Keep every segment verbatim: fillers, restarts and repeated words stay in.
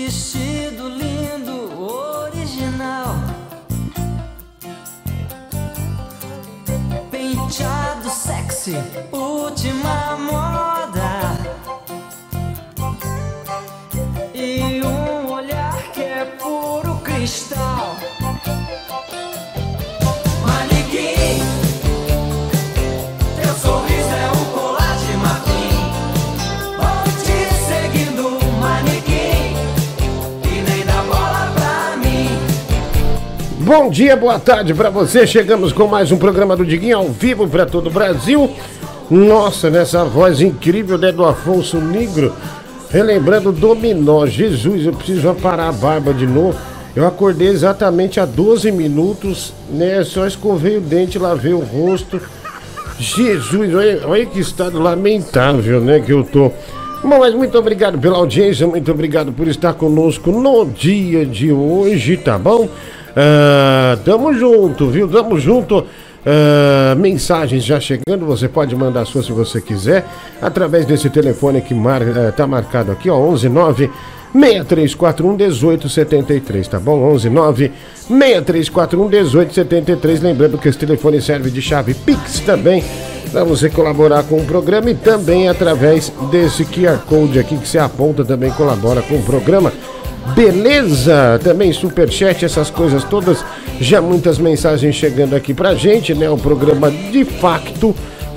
vestido lindo, original, penteado sexy, última moda, e um olhar que é puro cristal. Manequim, teu sorriso é um colar de marfim. Vou te seguindo, manequim, e nem dá bola pra mim. Bom dia, boa tarde pra você. Chegamos com mais um programa do Diguinho ao vivo pra todo o Brasil. Nossa, nessa voz incrível, né, do Afonso Negro, relembrando Dominó. Jesus, eu preciso aparar a barba de novo. Eu acordei exatamente há doze minutos, né? Só escovei o dente, lavei o rosto. Jesus, olha, olha que estado lamentável, né, que eu tô. Bom, mas muito obrigado pela audiência, muito obrigado por estar conosco no dia de hoje, tá bom? Ah, tamo junto, viu? Tamo junto. Uh, mensagens já chegando, você pode mandar a sua se você quiser, através desse telefone que mar, uh, tá marcado aqui, ó, onze nove seis três quatro um um oito sete três, tá bom? onze nove seis três quatro um um oito sete três, lembrando que esse telefone serve de chave Pix também, para você colaborar com o programa, e também através desse Q R Code aqui que você aponta, também colabora com o programa. Beleza? Também superchat, essas coisas todas. Já muitas mensagens chegando aqui pra gente, né? O programa de facto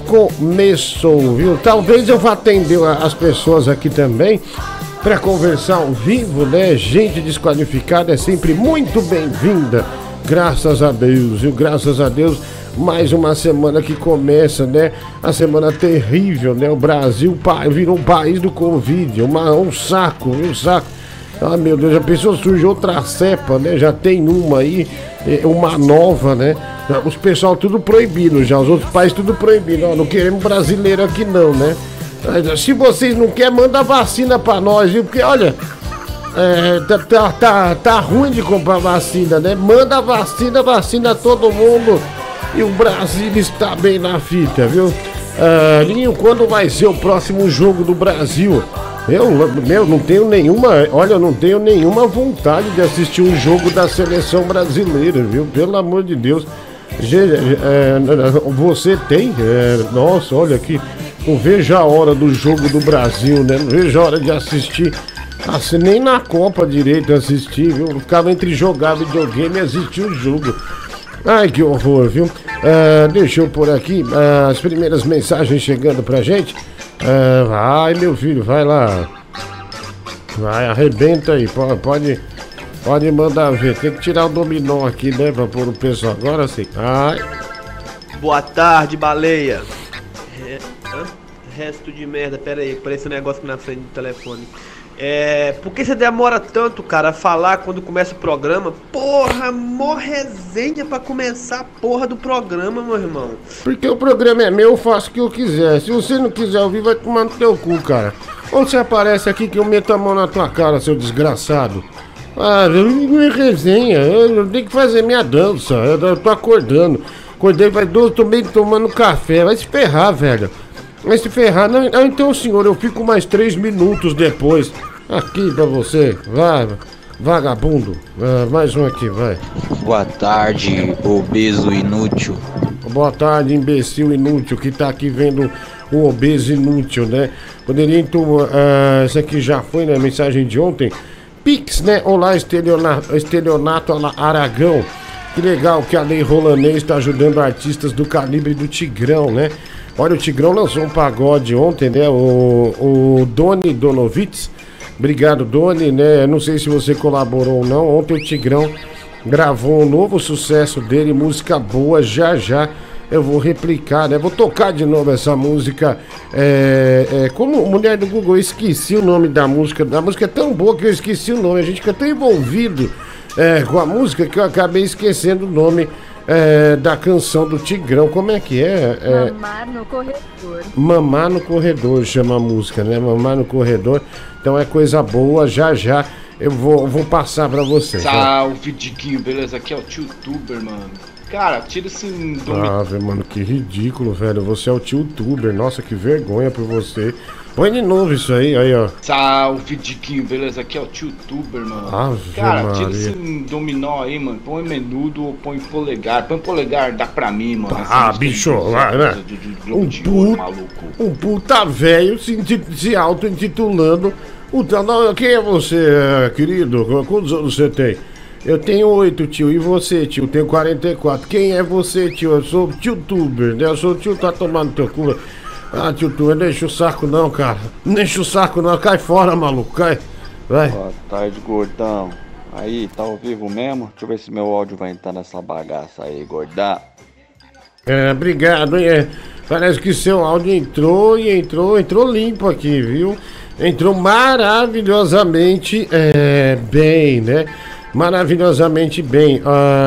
começou, viu? Talvez eu vá atender as pessoas aqui também pra conversar ao vivo, né? Gente desqualificada é sempre muito bem-vinda. Graças a Deus, viu? Graças a Deus. Mais uma semana que começa, né? A semana terrível, né? O Brasil virou um país do Covid. Uma, um saco, um saco. Ah, meu Deus, a pessoa surge outra cepa, né? Já tem uma aí, uma nova, né? Os pessoal tudo proibido já, os outros países tudo proibido. Ó, não queremos brasileiro aqui não, né? Se vocês não querem, manda vacina pra nós, viu? Porque, olha, é, tá, tá, tá, tá ruim de comprar vacina, né? Manda vacina, vacina todo mundo. E o Brasil está bem na fita, viu? Ah, Linho, quando vai ser o próximo jogo do Brasil? Eu, meu, não tenho nenhuma, olha, eu não tenho nenhuma vontade de assistir um jogo da seleção brasileira, viu? Pelo amor de Deus. É, você tem? É, nossa, olha aqui, não vejo a hora do jogo do Brasil, né? Não vejo a hora de assistir, assim, nem na Copa direito assistir, viu? Eu ficava entre jogar videogame e assistir o jogo. Ai, que horror, viu? É, deixa eu pôr aqui é, as primeiras mensagens chegando pra gente. É, vai, meu filho, vai lá. Vai, arrebenta aí. Pode, pode, pode mandar ver. Tem que tirar o dominó aqui, né? Pra pôr o pessoal agora sim. Ai. Boa tarde, baleia. Re... Resto de merda, pera aí, apareceu um negócio aqui na frente do telefone. É. Por que você demora tanto, cara, a falar quando começa o programa? Porra, mó resenha pra começar a porra do programa, meu irmão. Porque o programa é meu, eu faço o que eu quiser. Se você não quiser ouvir, vai tomar no teu cu, cara. Ou você aparece aqui que eu meto a mão na tua cara, seu desgraçado. Ah, não é resenha, eu tenho que fazer minha dança. Eu, eu tô acordando. Acordei, vai doze, tô meio tomando café. Vai se ferrar, velho. Vai se ferrar. Não, não, então, senhor, eu fico mais três minutos depois. Aqui pra você, vai, vagabundo. Ah, mais um aqui, vai. Boa tarde, obeso inútil. Boa tarde, imbecil inútil, que tá aqui vendo o obeso inútil, né? Poderia então, uh, essa aqui já foi, né? Mensagem de ontem. Pix, né? Olá, estelionato, estelionato Aragão. Que legal que a Lei Rolanês está ajudando artistas do calibre do Tigrão, né? Olha, o Tigrão lançou um pagode ontem, né? O, o Doni Donovitz. Obrigado, Doni, né? Não sei se você colaborou ou não. Ontem o Tigrão gravou um novo sucesso dele, música boa, já já eu vou replicar, né? Vou tocar de novo essa música. É, é, como mulher do Google, eu esqueci o nome da música. A música é tão boa que eu esqueci o nome. A gente fica tão envolvido é, com a música que eu acabei esquecendo o nome é, da canção do Tigrão. Como é que é? é? Mamar no corredor. Mamar no corredor chama a música, né? Mamar no corredor. Então é coisa boa, já já eu vou, vou passar pra você. Salve, Diguinho, beleza? Aqui é o Tio-Tuber, mano. Cara, tira esse nome. Ah, velho, mano, que ridículo, velho. Você é o Tio-Tuber. Nossa, que vergonha por você. Põe de novo isso aí, aí, ó. Salve, Diguinho, beleza? Aqui é o tio Tuber, mano. Ave Cara, Maria. tira esse dominó aí, mano. Põe menudo ou põe polegar. Põe polegar, dá pra mim, mano. Ah, bicho, vai, né? Um puta, um puta velho se, se auto-intitulando. O tal- não, quem é você, eh, querido? Quantos anos você tem? Eu tenho oito, tio. E você, tio? Tenho quarenta e quatro. Quem é você, tio? Eu sou o tio Tuber, né? Eu sou o tio tá tomando teu cu. Ah, tio Tuber, não enche o saco não, cara. Não enche o saco não. Cai fora, maluco. Cai. Vai. Boa tarde, gordão. Aí, tá ao vivo mesmo? Deixa eu ver se meu áudio vai entrar nessa bagaça aí, gordão. É, obrigado, hein? É, parece que seu áudio entrou e entrou, entrou limpo aqui, viu? Entrou maravilhosamente é, bem, né? Maravilhosamente bem.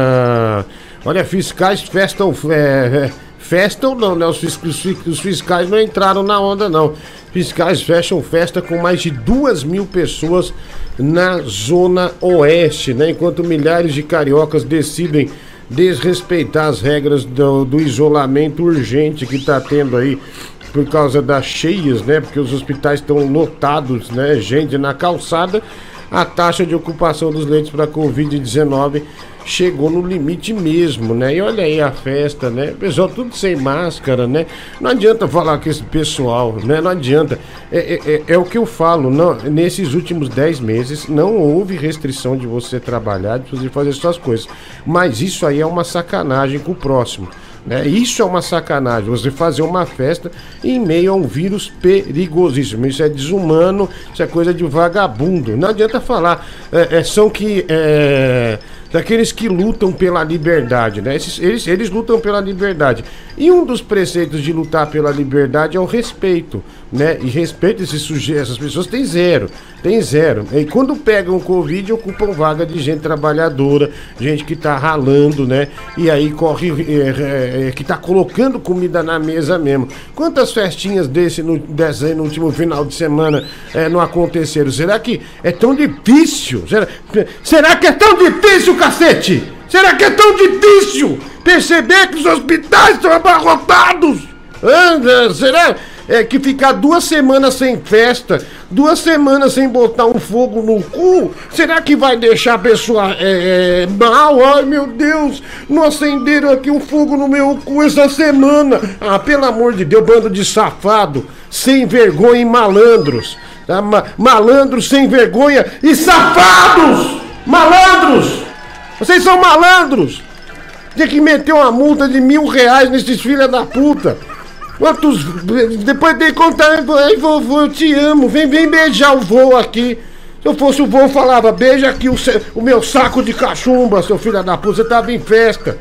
Ah, olha, fiscais festam. É, festam não, né? Os, fis- os fi- os fiscais não entraram na onda, não. Fiscais fecham festa com mais de duas mil pessoas na Zona Oeste, né? Enquanto milhares de cariocas decidem desrespeitar as regras do, do isolamento urgente que tá tendo aí por causa das cheias, né? Porque os hospitais estão lotados, né? Gente na calçada. A taxa de ocupação dos leitos para covid dezenove chegou no limite mesmo, né? E olha aí a festa, né? Pessoal tudo sem máscara, né? Não adianta falar com esse pessoal, né? Não adianta. É, é, é, é o que eu falo, não, nesses últimos dez meses não houve restrição de você trabalhar, de você fazer suas coisas. Mas isso aí é uma sacanagem com o próximo. Né? Isso é uma sacanagem, você fazer uma festa em meio a um vírus perigosíssimo. Isso é desumano, isso é coisa de vagabundo. Não adianta falar, é, é, são que é, daqueles que lutam pela liberdade, né? Esses, eles, eles lutam pela liberdade. E um dos preceitos de lutar pela liberdade é o respeito, né? E respeito esses sujeitos, essas pessoas tem zero, tem zero. E quando pegam o Covid, ocupam vaga de gente trabalhadora, gente que tá ralando, né? E aí corre, é, é, que tá colocando comida na mesa mesmo. Quantas festinhas desse no, dessa aí no último final de semana é, não aconteceram? Será que é tão difícil? Será, será que é tão difícil, cacete? Será que é tão difícil perceber que os hospitais estão abarrotados? Anda, será é, que ficar duas semanas sem festa, duas semanas sem botar um fogo no cu, será que vai deixar a pessoa é, é, mal? Ai, meu Deus, não acenderam aqui um fogo no meu cu essa semana. Ah, pelo amor de Deus, bando de safado, sem vergonha e malandros. Tá? Ma- malandros sem vergonha e safados! Malandros! Vocês são malandros! Tem que meter uma multa de mil reais nesses filha da puta. Quantos... Depois tem que contar, ai vovô, eu te amo, vem, vem beijar o vô aqui. Se eu fosse o vô, eu falava, beija aqui o, se... o meu saco de cachumba, seu filho da puta, você tava em festa.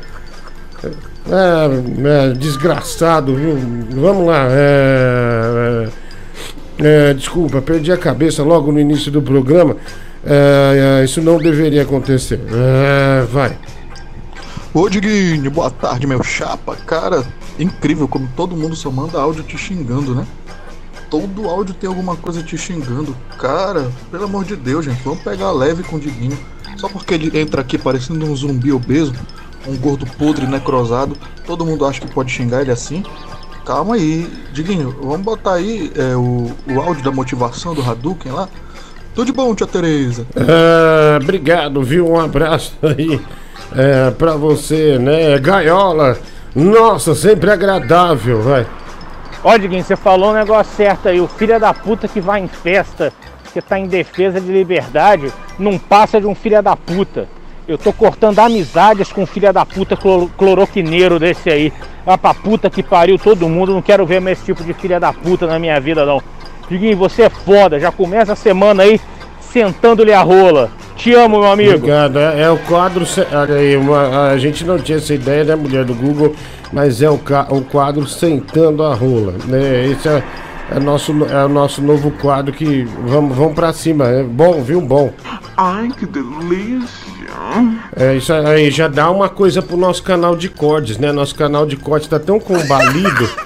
É, é, desgraçado, viu? Vamos lá, é, é, é, desculpa, perdi a cabeça logo no início do programa. É, é, isso não deveria acontecer. É, vai. Ô Diguinho, boa tarde, meu chapa. Cara, incrível como todo mundo só manda áudio te xingando, né? Todo áudio tem alguma coisa te xingando. Cara, pelo amor de Deus, gente, vamos pegar leve com o Diguinho. Só porque ele entra aqui parecendo um zumbi obeso, um gordo podre necrosado, todo mundo acha que pode xingar ele assim. Calma aí, Diguinho, vamos botar aí é, o, o áudio da motivação do Hadouken lá. Tudo de bom, tia Tereza. Ah, obrigado, viu? Um abraço aí é, pra você, né? Gaiola, nossa, sempre agradável, vai. Ó, Diguinho, você falou um negócio certo aí. O filho da puta que vai em festa, que tá em defesa de liberdade, não passa de um filho da puta. Eu tô cortando amizades com um filho da puta cloro, cloroquineiro desse aí. Vai pra puta que pariu todo mundo, não quero ver mais esse tipo de filha da puta na minha vida, não. Diguinho, você é foda, já começa a semana aí sentando-lhe a rola. Te amo, meu amigo. Obrigado, é, é o quadro, olha aí, uma, a gente não tinha essa ideia, né, mulher do Google, mas é o, o quadro Sentando a Rola, né, esse é, é, nosso, é o nosso novo quadro que, vamos, vamos pra cima, é bom, viu, bom. Ai, que delícia. É, isso aí já dá uma coisa pro nosso canal de cortes, né, nosso canal de cortes tá tão combalido,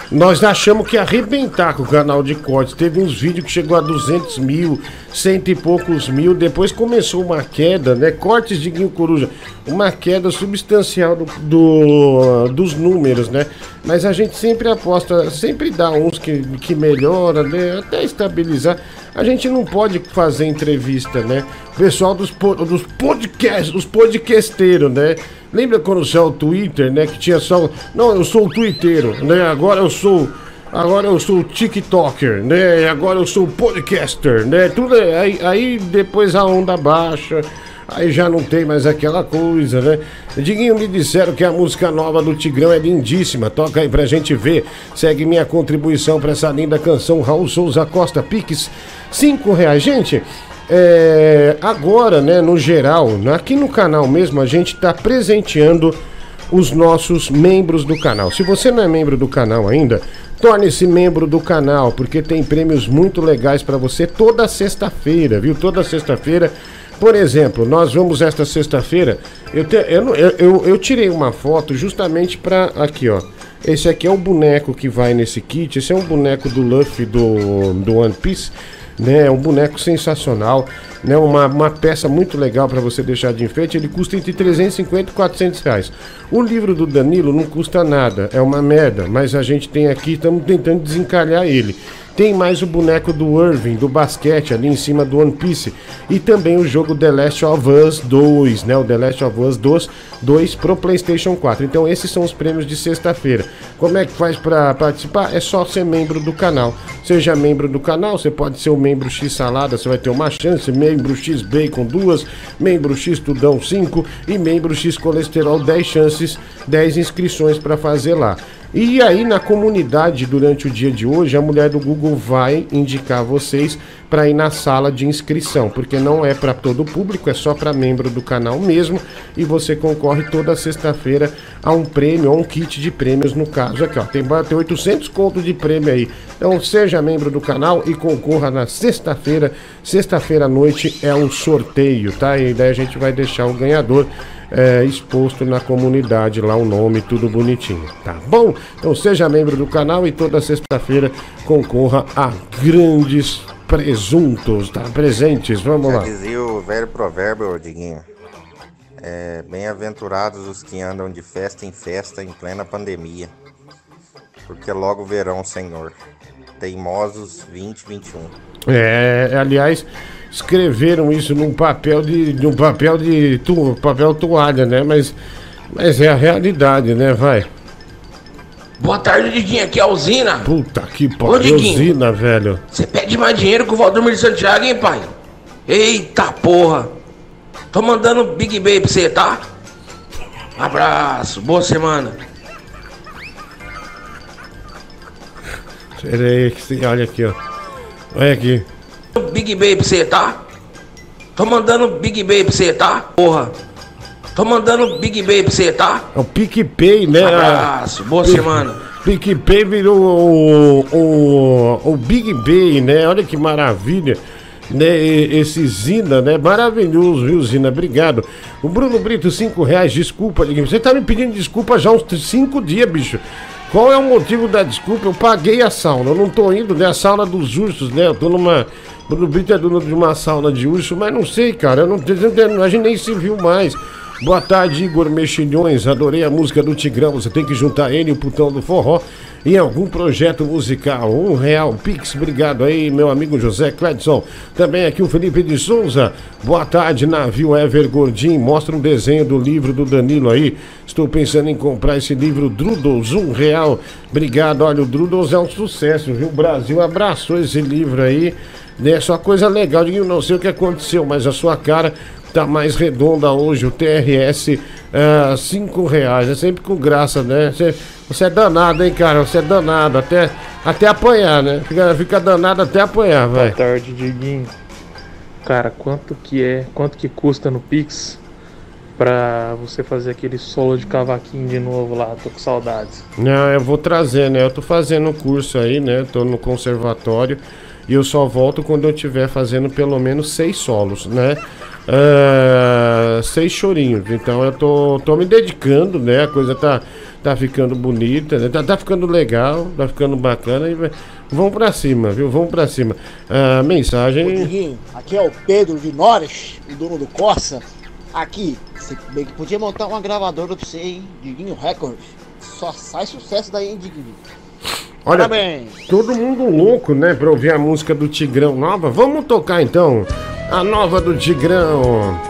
Nós achamos que ia arrebentar com o canal de cortes. Teve uns vídeos que chegou a duzentos mil, cento e poucos mil. Depois começou uma queda, né? Cortes de Guinho Coruja. Uma queda substancial do, do, dos números, né? Mas a gente sempre aposta, sempre dá uns que, que melhora, né? Até estabilizar. A gente não pode fazer entrevista, né? O pessoal dos, dos podcasts, os podcasteiros, né? Lembra quando saiu o Twitter, né? Que tinha só... Não, eu sou o twitteiro, né? Agora eu sou... Agora eu sou o TikToker, né? Agora eu sou o podcaster, né? Tudo aí, aí depois a onda baixa, aí já não tem mais aquela coisa, né? Diguinho, me disseram que a música nova do Tigrão é lindíssima. Toca aí pra gente ver. Segue minha contribuição pra essa linda canção. Raul Souza Costa, Pix, cinco reais. Gente... É, agora, né, no geral, aqui no canal mesmo, a gente tá presenteando os nossos membros do canal. Se você não é membro do canal ainda, torne-se membro do canal, porque tem prêmios muito legais para você toda sexta-feira, viu? Toda sexta-feira. Por exemplo, nós vamos esta sexta-feira, eu, te, eu, eu, eu tirei uma foto justamente para aqui, ó. Esse aqui é o boneco que vai nesse kit, esse é um boneco do Luffy do, do One Piece. Né, é um boneco sensacional, né, uma, uma peça muito legal para você deixar de enfeite. Ele custa entre trezentos e cinquenta e quatrocentos reais. O livro do Danilo não custa nada, é uma merda, mas a gente tem aqui, estamos tentando desencalhar ele. Tem mais o boneco do Irving, do basquete, ali em cima do One Piece. E também o jogo The Last of Us dois, né? O The Last of Us dois pro PlayStation quatro. Então esses são os prêmios de sexta-feira. Como é que faz para participar? É só ser membro do canal. Seja membro do canal, você pode ser o membro X Salada, você vai ter uma chance. Membro X Bacon duas, membro X Tudão cinco e membro X Colesterol dez chances, dez inscrições para fazer lá. E aí na comunidade, durante o dia de hoje, a mulher do Google vai indicar vocês para ir na sala de inscrição, porque não é para todo o público, é só para membro do canal mesmo, e você concorre toda sexta-feira a um prêmio, a um kit de prêmios, no caso aqui, ó, tem, tem oitocentos conto de prêmio aí. Então seja membro do canal e concorra na sexta-feira. Sexta-feira à noite é um sorteio, tá? E daí a gente vai deixar o ganhador É, exposto na comunidade, lá o nome, tudo bonitinho, tá bom? Então seja membro do canal e toda sexta-feira concorra a grandes presuntos, tá? Presentes, vamos lá. Já dizia o velho provérbio, Diguinho, é, bem-aventurados os que andam de festa em festa em plena pandemia, porque logo verão o Senhor. Teimosos vinte e vinte e um. É, aliás, escreveram isso num papel de, num papel de tu, papel toalha, né? Mas, mas é a realidade, né? Vai. Boa tarde, Diguinho. Aqui é a Usina. Puta que pariu, Usina, velho. Você pede mais dinheiro que o Valdemir de Santiago, hein, pai? Eita porra. Tô mandando Big Bay pra você, tá? Abraço, boa semana. Pera aí, que olha aqui, ó. Olha aqui. Big Bay pra você, tá? Tô mandando Big Bay pra você, tá? Porra. Tô mandando Big Bay pra você, tá? É o PicPay, né? Abraço, boa Pic, semana. PicPay virou o, o, o Big Bay, né? Olha que maravilha. Né, esse Zina, né? Maravilhoso, viu, Zina? Obrigado. O Bruno Brito, cinco reais, desculpa. Você tá me pedindo desculpa já há uns cinco dias, bicho. Qual é o motivo da desculpa? Eu paguei a sauna, eu não tô indo, né? A sauna dos ursos, né? Eu tô numa... Bruno Brito é dono de uma sauna de urso, mas não sei, cara. Eu não, a gente nem se viu mais. Boa tarde, Igor Mexilhões. Adorei a música do Tigrão. Você tem que juntar ele e o Putão do Forró em algum projeto musical. Um real, Pix. Obrigado aí, meu amigo José Cledson. Também aqui o Felipe de Souza. Boa tarde, navio Ever Gordinho. Mostra um desenho do livro do Danilo aí. Estou pensando em comprar esse livro Drudels, um real. Obrigado. Olha, o Drudels é um sucesso, viu? O Brasil abraçou esse livro aí. É só coisa legal. Eu não sei o que aconteceu, mas a sua cara tá mais redonda hoje. O T R S, é, cinco reais. É sempre com graça, né? Você, você é danado, hein, cara? Você é danado. Até, até apanhar, né? Fica, fica danado até apanhar, vai. Boa tarde, Diguinho. Cara, quanto que é, quanto que custa no Pix pra você fazer aquele solo de cavaquinho de novo lá? Tô com saudades. Não, eu vou trazer, né? Eu tô fazendo o curso aí, né? Tô no conservatório. E eu só volto quando eu estiver fazendo pelo menos seis solos, né? Uh, seis chorinhos. Então eu tô, tô me dedicando, né? A coisa tá, tá ficando bonita, né? Tá, tá ficando legal, tá ficando bacana. E vai- vamos pra cima, viu? Vamos pra cima. A mensagem. Diguinho, aqui é o Pedro de Norris, o dono do Corsa. Aqui, você bem que podia montar uma gravadora pra você, hein? Diguinho Records. Só sai sucesso daí, hein, Diguinho? Olha, Parabéns. todo mundo louco, né, pra ouvir a música do Tigrão nova. Vamos tocar então a nova do Tigrão.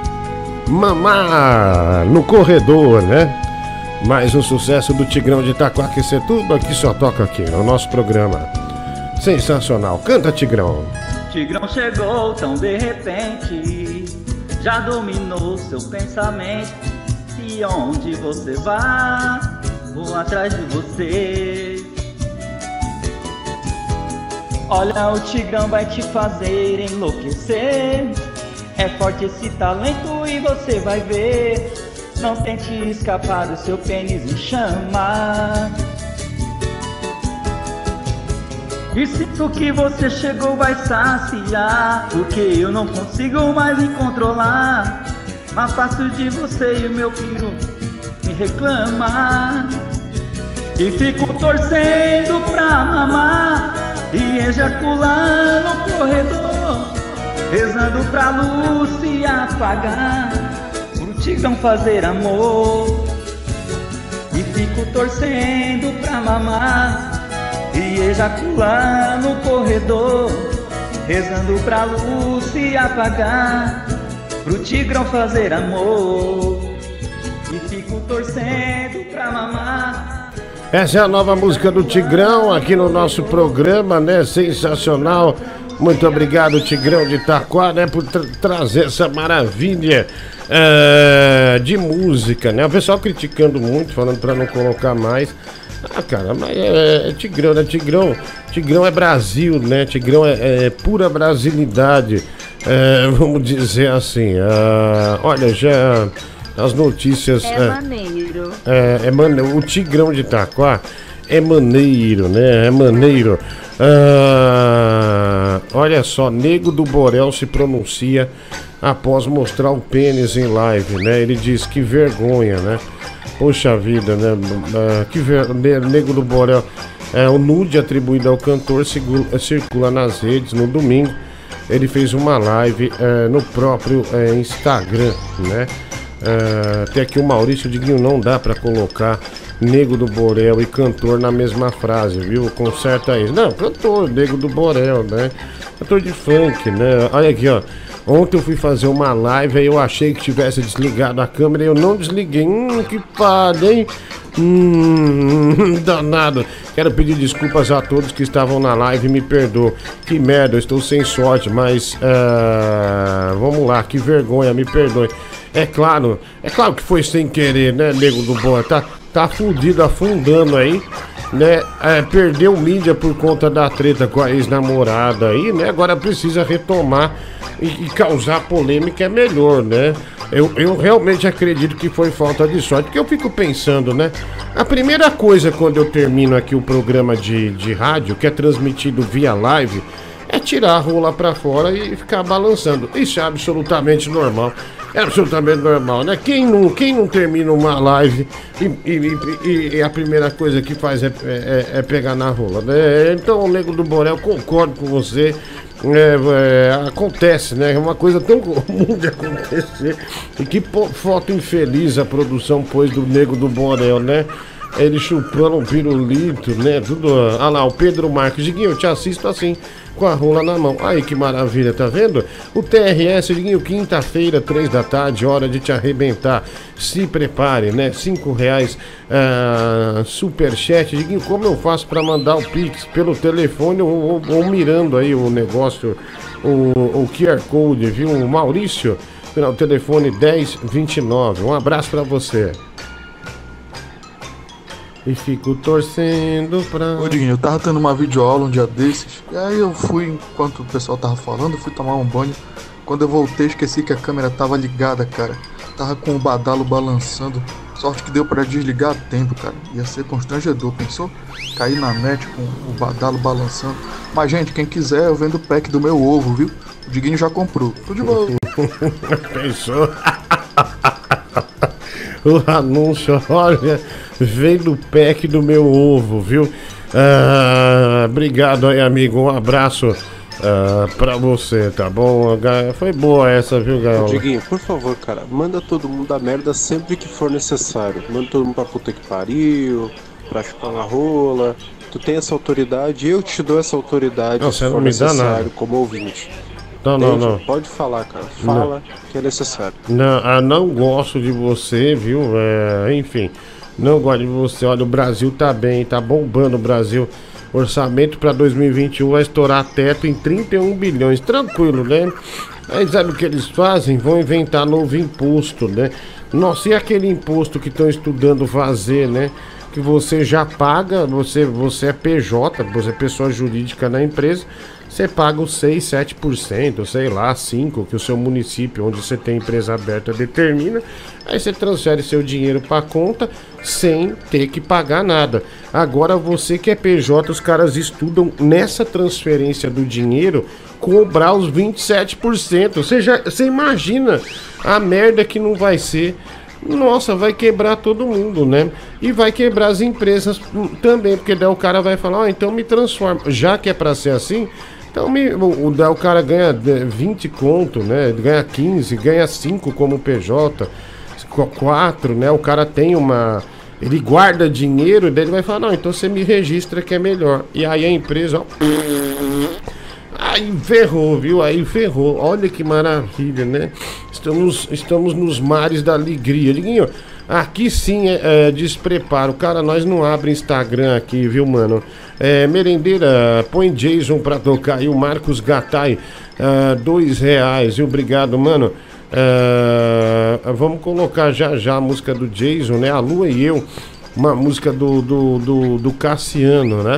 Mamar no corredor, né? Mais um sucesso do Tigrão de Itaquaquecetuba que só toca aqui no nosso programa. Sensacional. Canta, Tigrão. Tigrão chegou tão de repente, já dominou seu pensamento. E onde você vai, vou atrás de você. Olha, o Tigrão vai te fazer enlouquecer. É forte esse talento e você vai ver. Não tente escapar do seu pênis em chama. E sinto que você chegou vai saciar, porque eu não consigo mais me controlar. Mas faço de você e o meu filho me reclama. E fico torcendo pra mamar e ejacular no corredor, rezando pra luz se apagar, pro Tigrão fazer amor. E fico torcendo pra mamar e ejacular no corredor, rezando pra luz se apagar, pro Tigrão fazer amor. E fico torcendo pra mamar. Essa é a nova música do Tigrão aqui no nosso programa, né? Sensacional. Muito obrigado, Tigrão de Itaquá, né? Por tra- trazer essa maravilha é, de música, né? O pessoal criticando muito, falando pra não colocar mais. Ah, cara, mas é, é Tigrão, né? Tigrão, Tigrão é Brasil, né? Tigrão é, é pura brasilidade, é, vamos dizer assim. Ah, olha, já as notícias... É é, maneiro. É, é maneiro. O Tigrão de Itaquá é maneiro, né? É maneiro. Ah, olha só, Nego do Borel se pronuncia após mostrar o pênis em live, né? Ele diz que vergonha, né? Poxa vida, né? Ah, que ver... Nego do Borel. É, o nude atribuído ao cantor circula, circula nas redes no domingo. Ele fez uma live é, no próprio é, Instagram, né? Uh, tem aqui o Maurício Diguinho, não dá pra colocar Nego do Borel e cantor na mesma frase, viu? Conserta isso. Não, cantor, Nego do Borel, né? Cantor de funk, né? Olha aqui, ó. Ontem eu fui fazer uma live, aí eu achei que tivesse desligado a câmera e eu não desliguei. Hum, que padre, hein? Hum, danado. Quero pedir desculpas a todos que estavam na live, me perdoam. Que merda, eu estou sem sorte, mas uh, vamos lá, que vergonha, me perdoe. É claro, é claro que foi sem querer, né, Nego do Borel? Tá, tá fudido, afundando aí, né? É, perdeu mídia por conta da treta com a ex-namorada aí, né? Agora precisa retomar e, e causar polêmica é melhor, né? Eu, eu realmente acredito que foi falta de sorte, porque eu fico pensando, né? A primeira coisa quando eu termino aqui o programa de, de rádio, que é transmitido via live, é tirar a rola pra fora e ficar balançando. Isso é absolutamente normal. É absolutamente normal, né? Quem não, quem não termina uma live e, e, e, e a primeira coisa que faz é, é, é pegar na rola, né? Então, o Nego do Borel, concordo com você. É, é, acontece, né? É uma coisa tão comum de acontecer. E que po- foto infeliz a produção pôs do Nego do Borel, né? Ele chupando um pirulito, né? Tudo. Ah lá, o Pedro Marques. Diguinho, eu te assisto assim, com a rola na mão. Aí que maravilha, tá vendo? O T R S, Diguinho, quinta-feira, três da tarde, hora de te arrebentar. Se prepare, né? Cinco reais ah, superchat. Diguinho, como eu faço pra mandar o Pix? Pelo telefone ou, ou, ou mirando aí o negócio, o, o Q R Code, viu? O Maurício, pelo telefone dez vinte e nove. Um abraço pra você. E fico torcendo pra... Ô Diguinho, eu tava tendo uma videoaula um dia desses, e aí eu fui, enquanto o pessoal tava falando, fui tomar um banho. Quando eu voltei, esqueci que a câmera tava ligada, cara. Tava com o badalo balançando. Sorte que deu pra desligar a tempo, cara. Ia ser constrangedor, pensou? Cair na net com o badalo balançando. Mas, gente, quem quiser, eu vendo o pack do meu ovo, viu? O Diguinho já comprou. Tudo de boa. Pensou? o anúncio, olha, veio do pack do meu ovo, viu? Ah, obrigado aí, amigo. Um abraço ah, pra você, tá bom? Foi boa essa, viu, Gaiola? Diguinho, por favor, cara, manda todo mundo a merda sempre que for necessário. Manda todo mundo pra puta que pariu, pra chupar na rola. Tu tem essa autoridade, eu te dou essa autoridade não, se você for não me dá necessário nada. como ouvinte. Não, não, não. Pode falar, cara. Fala não. que é necessário. Não, ah, não gosto de você, viu? É, enfim, não gosto de você. Olha, o Brasil tá bem, tá bombando o Brasil. Orçamento para dois mil e vinte e um vai estourar teto em trinta e um bilhões. Tranquilo, né? Aí sabe o que eles fazem? Vão inventar novo imposto, né? Nossa, e aquele imposto que estão estudando fazer, né? Que você já paga, você, você é P J, você é pessoa jurídica na empresa, você paga os seis, sete por cento, sei lá, cinco por cento que o seu município, onde você tem empresa aberta, determina. Aí você transfere seu dinheiro para conta sem ter que pagar nada. Agora você que é P J, os caras estudam nessa transferência do dinheiro cobrar os vinte e sete por cento. Você, já, você imagina a merda que não vai ser. Nossa, vai quebrar todo mundo, né? E vai quebrar as empresas também, porque daí o cara vai falar, ó, oh, então me transforma. Já que é pra ser assim, então me, o, daí o cara ganha vinte conto, né? Ganha quinze, ganha cinco como P J, quatro, né? O cara tem uma... Ele guarda dinheiro e daí ele vai falar, não, então você me registra que é melhor. E aí a empresa, ó... Aí ferrou, viu? Aí ferrou. Olha que maravilha, né? Estamos, estamos nos mares da alegria. Liguinho, aqui sim é, é despreparo. Cara, nós não abre Instagram aqui, viu, mano? É, merendeira, põe Jason pra tocar aí. O Marcos Gattai, uh, dois reais. Viu? Obrigado, mano. Uh, vamos colocar já já a música do Jason, né? A Lua e Eu. Uma música do, do, do, do Cassiano, né?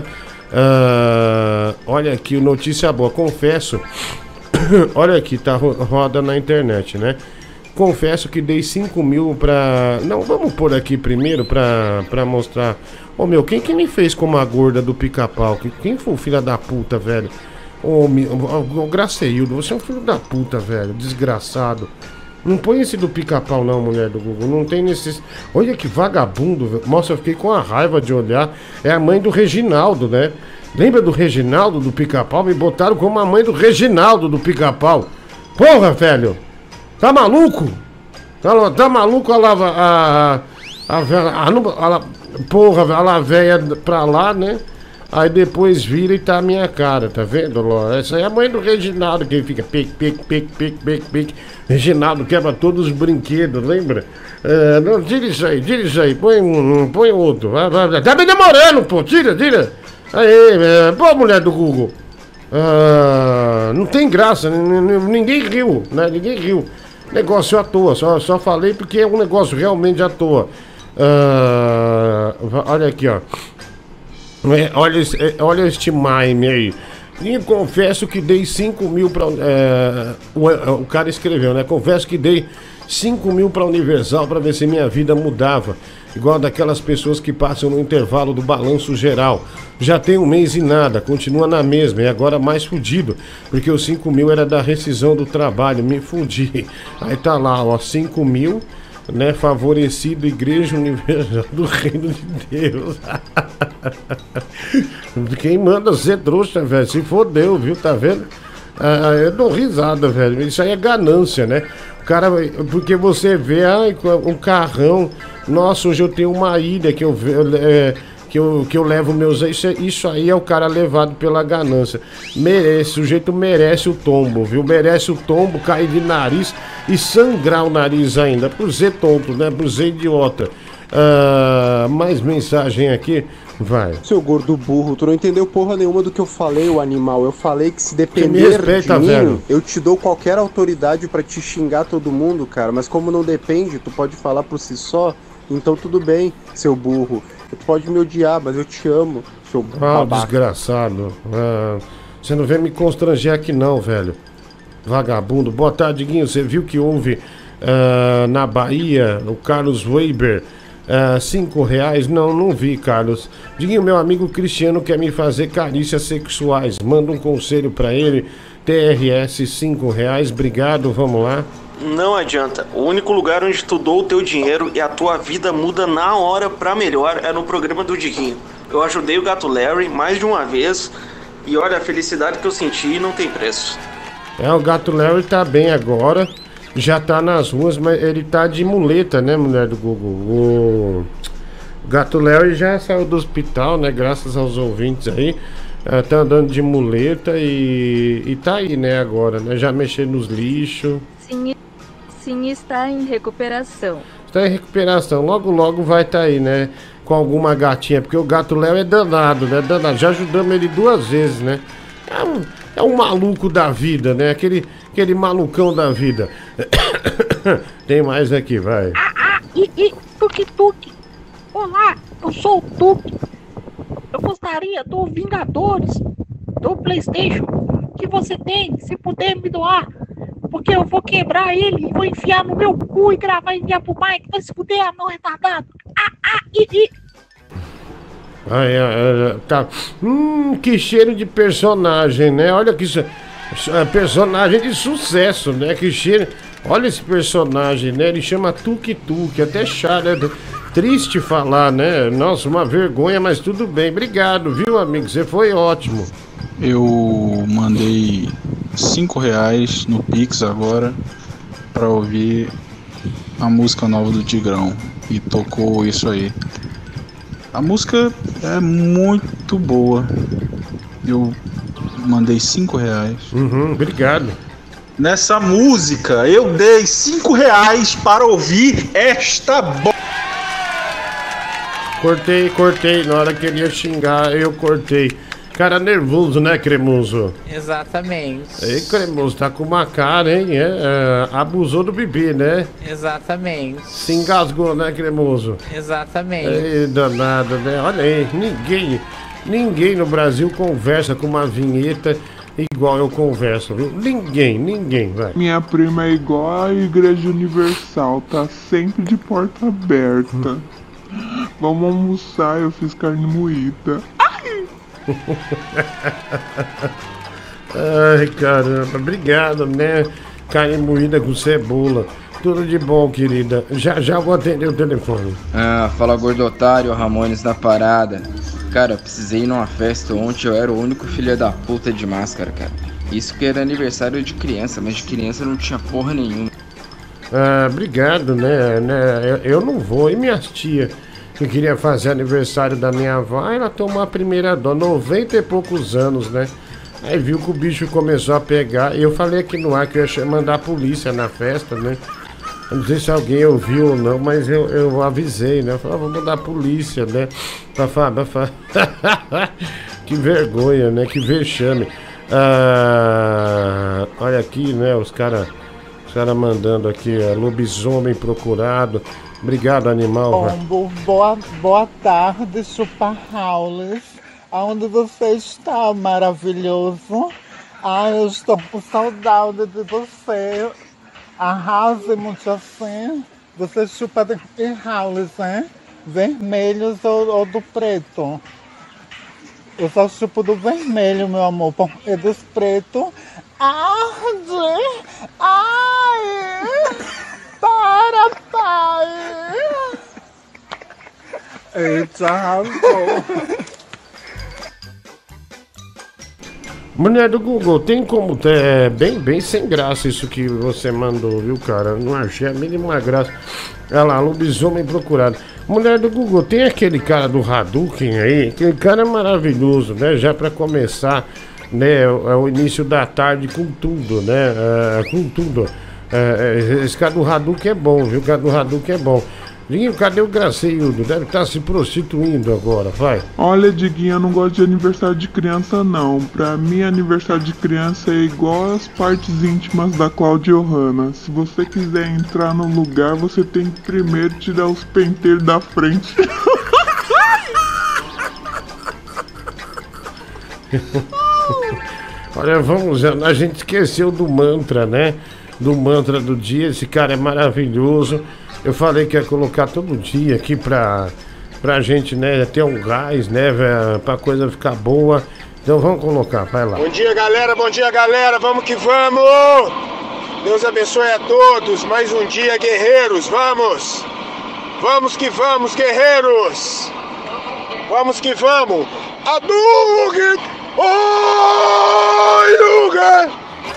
Uh, olha aqui, notícia boa, confesso. Olha aqui, tá roda na internet, né? Confesso que dei cinco mil pra... Não, vamos pôr aqui primeiro pra, pra mostrar. Ô oh, meu, quem que me fez como a gorda do Pica-Pau? Quem foi o filho da puta, velho? Ô oh, oh, Graceildo, você é um filho da puta, velho, desgraçado. Não põe esse do Pica-Pau não, mulher do Google. Não tem necessidade. Olha que vagabundo, velho. Nossa, eu fiquei com a raiva de olhar. É a mãe do Reginaldo, né? Lembra do Reginaldo do Pica-Pau? Me botaram como a mãe do Reginaldo do Pica-Pau. Porra, velho. Tá maluco? Tá, tá maluco a lava... A, a, a, a, a, porra, a lá véia pra lá, né? Aí depois vira e tá a minha cara, tá vendo, Ló? Essa aí é a mãe do Reginaldo, que ele fica pique, pique, pique, pique, pique, pique. Reginaldo quebra todos os brinquedos, lembra? É, não, tira isso aí, tira isso aí, põe um, põe outro. Vai, vai, tá me demorando, pô, tira, tira. Aí, é, pô, mulher do Google. Ah, não tem graça, ninguém riu, né? Ninguém riu. Negócio à toa, só, só falei porque é um negócio realmente à toa. Ah, olha aqui, ó. É, olha, olha este mime aí. E confesso que dei cinco mil pra... É, o, o cara escreveu, né? Confesso que dei cinco mil pra Universal pra ver se minha vida mudava. Igual daquelas pessoas que passam no intervalo do balanço geral. Já tem um mês e nada, continua na mesma. E agora mais fudido, porque os cinco mil era da rescisão do trabalho. Me fudi. Aí tá lá, ó, cinco mil... né, favorecido Igreja Universal do Reino de Deus. Quem manda ser trouxa, velho, se fodeu, viu, tá vendo? Ah, eu dou risada, velho, isso aí é ganância, né? O cara, porque você vê, ai, um carrão, nossa, hoje eu tenho uma ilha que eu, é, que eu, que eu levo meus... Isso, isso aí é o cara levado pela ganância. Merece, o sujeito merece o tombo, viu? Merece o tombo, cair de nariz e sangrar o nariz ainda, por ser tonto, né? Por ser idiota. Uh, mais mensagem aqui, vai. Seu gordo burro, tu não entendeu porra nenhuma do que eu falei, o animal. Eu falei que se depender me respeita, de mim, velho. Eu te dou qualquer autoridade pra te xingar todo mundo, cara. Mas como não depende, tu pode falar por si só, então tudo bem, seu burro. Tu pode me odiar, mas eu te amo, seu Ah, babaca. desgraçado. Ah, você não vem me constranger aqui não, velho. Vagabundo. Boa tarde, Guinho. Você viu que houve uh, na Bahia o Carlos Weber, uh, cinco reais? Não, não vi, Carlos. Diguinho, meu amigo Cristiano quer me fazer carícias sexuais. Manda um conselho pra ele. T R S, cinco reais. Obrigado, vamos lá. Não adianta. O único lugar onde tu doa o teu dinheiro e a tua vida muda na hora pra melhor é no programa do Diguinho. Eu ajudei o Gato Larry mais de uma vez e olha, a felicidade que eu senti não tem preço. É, o Gato Larry tá bem agora, já tá nas ruas, mas ele tá de muleta, né, mulher do Google? O Gato Larry já saiu do hospital, né, graças aos ouvintes aí. Uh, tá andando de muleta e, e tá aí, né, agora, né? Já mexeu nos lixos. Sim, sim, está em recuperação. Está em recuperação. Logo, logo vai estar tá aí, né? Com alguma gatinha, porque o Gato Léo é danado, né? Danado. Já ajudamos ele duas vezes, né? É um, é um maluco da vida, né? Aquele, aquele malucão da vida. Tem mais aqui, vai. Ah, ah, e, e, Tuque Tuque. Olá, eu sou o Tuque. Eu gostaria do Vingadores do PlayStation que você tem, se puder me doar, porque eu vou quebrar ele e vou enfiar no meu cu e gravar e enviar pro Mike. Vai se puder, não retardado. Ah, ah, e, e. Ai, ai, ai, tá. Hum, que cheiro de personagem, né? Olha que isso. É personagem de sucesso, né? Que cheiro. Olha esse personagem, né? Ele chama Tuque Tuque, até chato, né? Triste falar, né? Nossa, uma vergonha, mas tudo bem. Obrigado, viu, amigo? Você foi ótimo. Eu mandei cinco reais no Pix agora pra ouvir a música nova do Tigrão. E tocou isso aí. A música é muito boa. Eu mandei cinco reais. Uhum, obrigado. Nessa música, eu dei cinco reais para ouvir esta bosta. Cortei, cortei. Na hora que ele ia xingar, eu cortei. Cara nervoso, né, Cremoso? Exatamente. Ei, Cremoso, tá com uma cara, hein? É, é, abusou do bebê, né? Exatamente. Se engasgou, né, Cremoso? Exatamente. Ei, danado, né? Olha aí, ninguém, ninguém no Brasil conversa com uma vinheta igual eu converso, viu? Ninguém, ninguém, vai. Minha prima é igual a Igreja Universal, tá sempre de porta aberta. Hum. Vamos almoçar, eu fiz carne moída. Ai! Ai, caramba, obrigado, né? Carne moída com cebola. Tudo de bom, querida. Já já vou atender o telefone. Ah, fala gordo otário, Ramones na parada. Cara, eu precisei ir numa festa ontem, eu era o único filho da puta de máscara, cara. Isso que era aniversário de criança, mas de criança não tinha porra nenhuma. Ah, obrigado, né? né? Eu não vou. E minhas tias, que queria fazer aniversário da minha avó, ela tomou a primeira dose, noventa e poucos anos, né? Aí viu que o bicho começou a pegar. E eu falei aqui no ar que eu ia mandar a polícia na festa, né? Eu não sei se alguém ouviu ou não, mas eu, eu avisei, né? Eu falei, ah, vou mandar a polícia, né? Pra falar, pra falar. Que vergonha, né? Que vexame. Ah, olha aqui, né? Os caras os cara mandando aqui, é, lobisomem procurado. Obrigado, animal. Bom, boa, boa tarde, Chupa Howlis. Aonde você está, maravilhoso? Ai, eu estou com saudade de você. Arrase muito assim. Você chupa de que Howlis, hein? Vermelhos ou, ou do preto? Eu só chupo do vermelho, meu amor, porque dos pretos arde. Ai! Para, pai! Eita, arrasou. Mulher do Google, tem como ter, é bem, bem sem graça isso que você mandou, viu, cara? Não achei a mínima graça. Olha lá, lobisomem procurado. Mulher do Google, tem aquele cara do Hadouken aí, aquele cara é maravilhoso, né? Já pra começar, né, é o início da tarde com tudo, né? É, com tudo. É, esse cara do Hadouken é bom, viu? O cara do Hadouken é bom. Diguinho, cadê o Graceildo? Deve estar se prostituindo agora, vai. Olha, Diguinho, eu não gosto de aniversário de criança, não. Pra mim, aniversário de criança é igual às partes íntimas da Cláudia Hanna. Se você quiser entrar no lugar, você tem que primeiro tirar os penteiros da frente. Olha, vamos, a gente esqueceu do mantra, né? Do mantra do dia, esse cara é maravilhoso. Eu falei que ia colocar todo dia aqui pra, pra gente, né, ter um gás, né, véio, pra coisa ficar boa. Então vamos colocar, vai lá. Bom dia, galera, bom dia, galera, vamos que vamos! Deus abençoe a todos. Mais um dia, guerreiros. Vamos! Vamos que vamos, guerreiros! Vamos que vamos! Hadouken! Oi, Luga!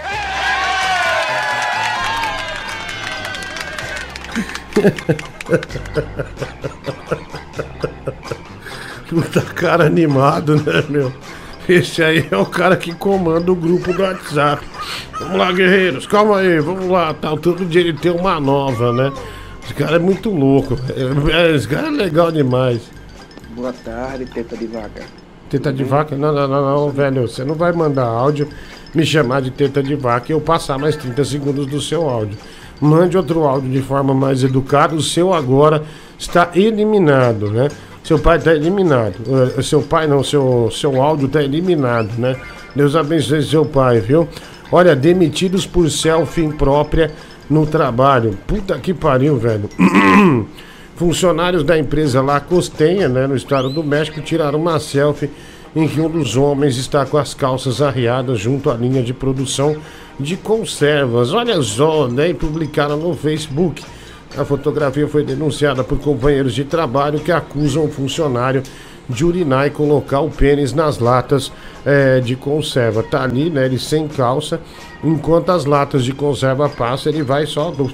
Puta cara animado, né, meu? Esse aí é o cara que comanda o grupo do WhatsApp. Vamos lá, guerreiros, calma aí, vamos lá, tal. Todo dia ele tem uma nova, né? Esse cara é muito louco. É, esse cara é legal demais. Boa tarde, teta de vaca. Teta de vaca? Não, não, não, não, velho. Você não vai mandar áudio, me chamar de teta de vaca e eu passar mais trinta segundos do seu áudio. Mande outro áudio de forma mais educada. O seu agora está eliminado, né? Seu pai está eliminado. Uh, seu pai não, seu, seu áudio está eliminado, né? Deus abençoe seu pai, viu? Olha, demitidos por selfie imprópria no trabalho. Puta que pariu, velho. Funcionários da empresa La Costenha, né, no estado do México, tiraram uma selfie em que um dos homens está com as calças arriadas junto à linha de produção de conservas. Olha só, né, e publicaram no Facebook. A fotografia foi denunciada por companheiros de trabalho que acusam o funcionário de urinar e colocar o pênis nas latas é, de conserva. Tá ali, né, ele sem calça, enquanto as latas de conserva passam, ele vai só do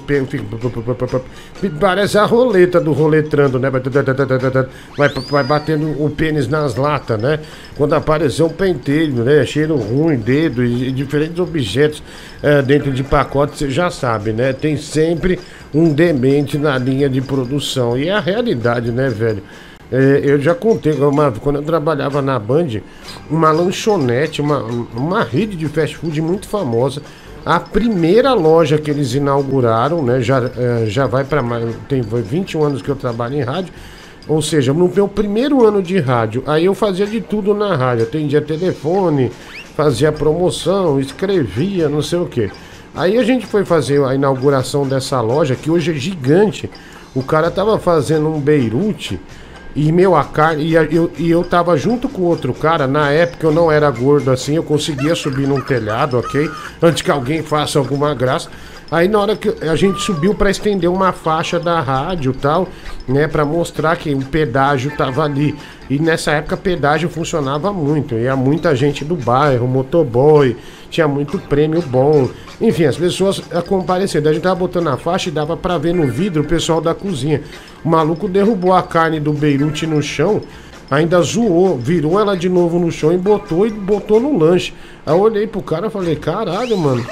parece a roleta do roletrando, né? Vai, vai batendo o pênis nas latas, né? Quando apareceu um pentelho, né? Cheiro ruim, dedo e, e diferentes objetos é, dentro de pacote, você já sabe, né? Tem sempre um demente na linha de produção. E é a realidade, né, velho? É, eu já contei, uma, quando eu trabalhava na Band, uma lanchonete, uma, uma rede de fast food muito famosa, a primeira loja que eles inauguraram, né, já, é, já vai para mais, tem vinte e um anos que eu trabalho em rádio, ou seja, no meu primeiro ano de rádio, aí eu fazia de tudo na rádio, atendia telefone, fazia promoção, escrevia, não sei o que. Aí a gente foi fazer a inauguração dessa loja, que hoje é gigante, o cara tava fazendo um Beirute. E meu, a carne, e eu, e eu tava junto com outro cara, na época eu não era gordo assim, eu conseguia subir num telhado, ok? Antes que alguém faça alguma graça. Aí na hora que a gente subiu pra estender uma faixa da rádio e tal, né? Pra mostrar que o pedágio tava ali. E nessa época pedágio funcionava muito, ia muita gente do bairro, motoboy, tinha muito prêmio bom. Enfim, as pessoas compareceram. A gente tava botando a faixa e dava pra ver no vidro o pessoal da cozinha. O maluco derrubou a carne do Beirute no chão, ainda zoou, virou ela de novo no chão e botou e botou no lanche. Aí eu olhei pro cara e falei, caralho, mano.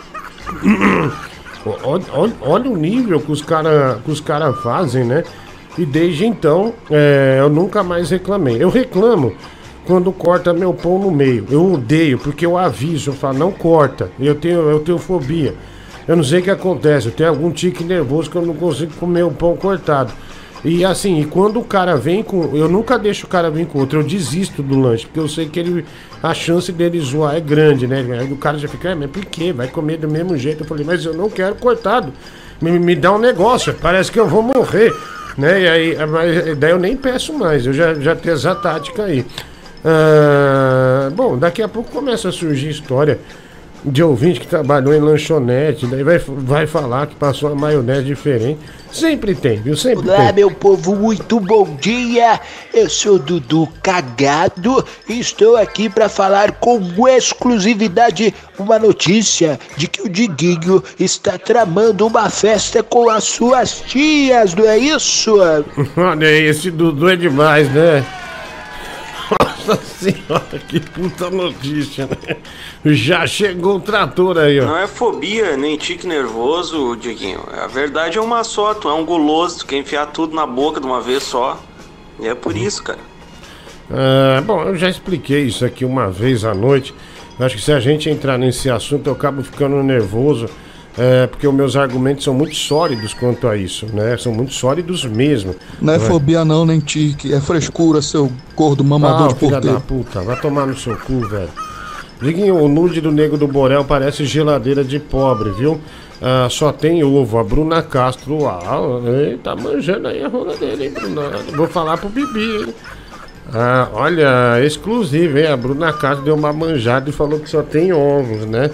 olha, olha, olha o nível que os caras que os cara fazem, né? E desde então, é, eu nunca mais reclamei. Eu reclamo quando corta meu pão no meio. Eu odeio, porque eu aviso, eu falo, não corta. Eu tenho, eu tenho fobia. Eu não sei o que acontece, eu tenho algum tique nervoso que eu não consigo comer o pão cortado. E assim, e quando o cara vem com... Eu nunca deixo o cara vir com outro, eu desisto do lanche, porque eu sei que ele, a chance dele zoar é grande, né? Aí o cara já fica, é, mas por quê? Vai comer do mesmo jeito. Eu falei, mas eu não quero cortado. Me, me dá um negócio, parece que eu vou morrer. Né? E aí, mas, daí eu nem peço mais, eu já, já tenho essa tática aí. Ah, bom, daqui a pouco começa a surgir história de ouvinte que trabalhou em lanchonete, daí vai, vai falar que passou uma maionese diferente. Sempre tem, viu? Sempre Olá, tem. meu povo, muito bom dia. Eu sou Dudu Cagado e estou aqui para falar com exclusividade uma notícia de que o Diguinho está tramando uma festa com as suas tias, não é isso? Olha aí, esse Dudu é demais, né? Nossa senhora, que puta notícia, né? Já chegou o trator aí, ó. Não é fobia, nem tique nervoso, Diguinho. A verdade é uma só, tu é um guloso, tu quer enfiar tudo na boca de uma vez só. E é por isso, cara. Ah, bom, eu já expliquei isso aqui uma vez à noite. Eu acho que se a gente entrar nesse assunto, eu acabo ficando nervoso. É, porque os meus argumentos são muito sólidos quanto a isso, né? São muito sólidos mesmo. Não é fobia não, nem tique, é frescura, seu gordo mamador ah, de porteiro. Filha da puta, vai tomar no seu cu, velho. Diguinho, o nude do Nego do Borel parece geladeira de pobre, viu? Ah, só tem ovo, a Bruna Castro. Ah, ei, tá manjando aí a rola dele, hein, Bruna? Vou falar pro Bibi, hein? Ah, olha, exclusivo, hein? A Bruna Castro deu uma manjada e falou que só tem ovos, né?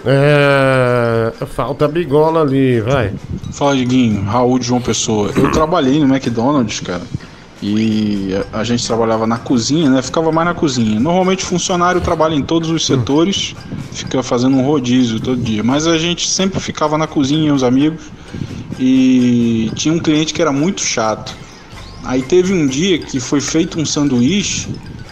É, falta a bigola ali, vai. Fala, Diguinho. Raul de João Pessoa. Eu trabalhei no McDonald's, cara. E a gente trabalhava na cozinha, né? Ficava mais na cozinha. Normalmente funcionário trabalha em todos os setores, fica fazendo um rodízio todo dia. Mas a gente sempre ficava na cozinha, os amigos. E tinha um cliente que era muito chato. Aí teve um dia que foi feito um sanduíche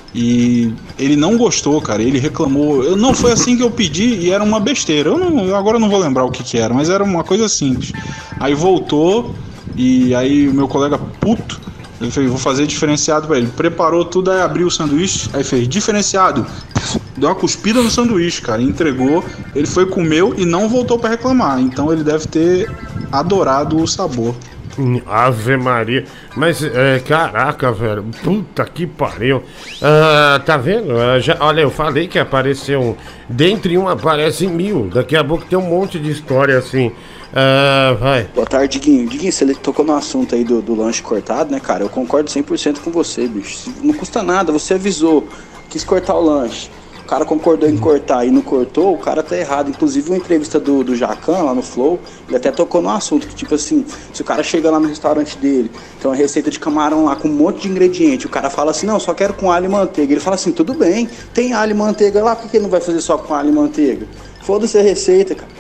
e ele não gostou, cara. Ele reclamou. Eu, não foi assim que eu pedi e era uma besteira. Eu, não, eu agora não vou lembrar o que que era, mas era uma coisa simples. Aí voltou e aí o meu colega puto, ele fez, vou fazer diferenciado pra ele. Preparou tudo, aí abriu o sanduíche, aí fez diferenciado. Deu uma cuspida no sanduíche, cara. Entregou, ele foi, comeu e não voltou pra reclamar. Então ele deve ter adorado o sabor. Ave Maria. Mas, é, caraca, velho. Puta que pariu. Ah, tá vendo? Ah, já, olha, eu falei que apareceu um. Dentre um aparecem mil. Daqui a pouco tem um monte de história assim. Ah, vai. Boa tarde, Diguinho. Diguinho, você tocou no assunto aí do, do lanche cortado, né, cara? Eu concordo cem por cento com você, bicho. Não custa nada, você avisou, quis cortar o lanche. O cara concordou em cortar e não cortou, o cara tá errado. Inclusive, uma entrevista do, do Jacan lá no Flow, ele até tocou no assunto, que tipo assim, se o cara chega lá no restaurante dele, tem uma receita de camarão lá com um monte de ingrediente, o cara fala assim, não, só quero com alho e manteiga. Ele fala assim, tudo bem, tem alho e manteiga lá, por que ele não vai fazer só com alho e manteiga? Foda-se a receita, cara.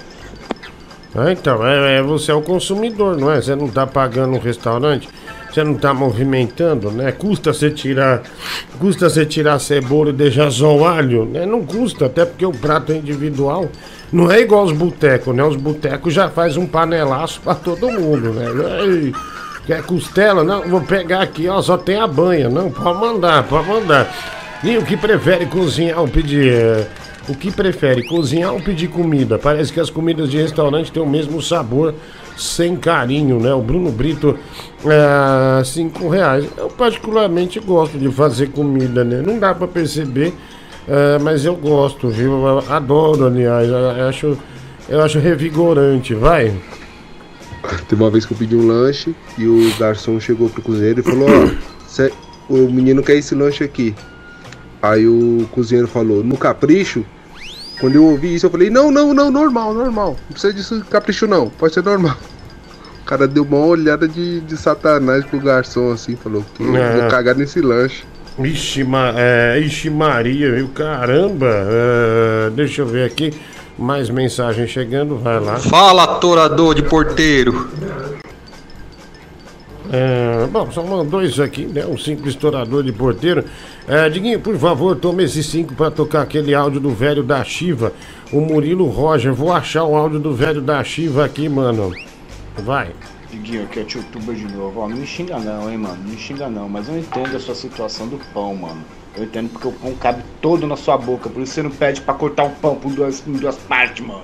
Ah, então, é, é, você é o consumidor, não é? Você não tá pagando um restaurante, você não tá movimentando, né? Custa você tirar, custa você tirar a cebola e deixar só o alho, né? Não custa, até porque o prato é individual. Não é igual os botecos, né? Os botecos já faz um panelaço pra todo mundo, né? Ei, quer costela? Não, vou pegar aqui, ó, só tem a banha. Não, pode mandar, pode mandar. E o que prefere cozinhar ou pedir... É... O que prefere, cozinhar ou pedir comida? Parece que as comidas de restaurante têm o mesmo sabor, sem carinho, né? O Bruno Brito, é, cinco reais. Eu particularmente gosto de fazer comida, né? Não dá pra perceber, é, mas eu gosto, viu? Eu adoro, aliás. Eu acho, eu acho revigorante, vai. Teve uma vez que eu pedi um lanche e o garçom chegou pro cozinheiro e falou, ó, cê, o menino quer esse lanche aqui. Aí o cozinheiro falou, no capricho. Quando eu ouvi isso, eu falei, não, não, não, normal, normal. Não precisa disso capricho não, pode ser normal. O cara deu uma olhada de, de satanás pro garçom assim, falou que é. vou cagar nesse lanche. Ixi, ma, é, ixi Maria, viu? Caramba, é, deixa eu ver aqui, mais mensagem chegando, vai lá. Fala, torador de porteiro. É, bom, só mandou isso aqui, né? Um simples estourador de porteiro. É, Diguinho, por favor, tome esses cinco pra tocar aquele áudio do velho da Shiva. O Murilo Roger. Vou achar o áudio do velho da Shiva aqui, mano. Vai. Diguinho, aqui é o tio Tuba de novo. Ó, não me xinga não, hein, mano. Não me xinga não. Mas eu entendo a sua situação do pão, mano. Eu entendo porque o pão cabe todo na sua boca. Por isso você não pede pra cortar um pão por duas, por duas partes, mano.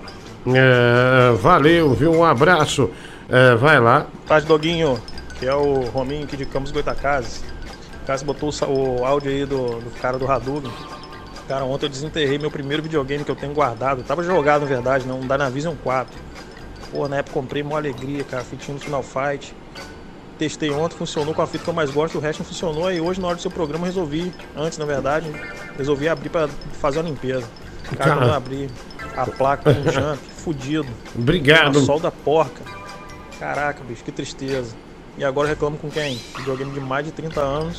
É, valeu, viu? Um abraço. É, vai lá. Tarde, Doguinho. Que é o Rominho aqui de Campos Goitacazes. O cara botou o áudio aí do, do cara do Hadouken. Cara, ontem eu desenterrei meu primeiro videogame que eu tenho guardado. Tava jogado, na verdade, não, um Dynavision quatro. Pô, na época comprei uma alegria, cara, fitinho no Final Fight. Testei ontem, funcionou com a fita que eu mais gosto, o resto não funcionou. Aí hoje, na hora do seu programa, eu resolvi, antes na verdade, resolvi abrir pra fazer uma limpeza. Cara, quando eu abri a placa com um jump, fudido. Obrigado. O sol da porca. Caraca, bicho, que tristeza. E agora reclamo com quem? Videogame de mais de trinta anos.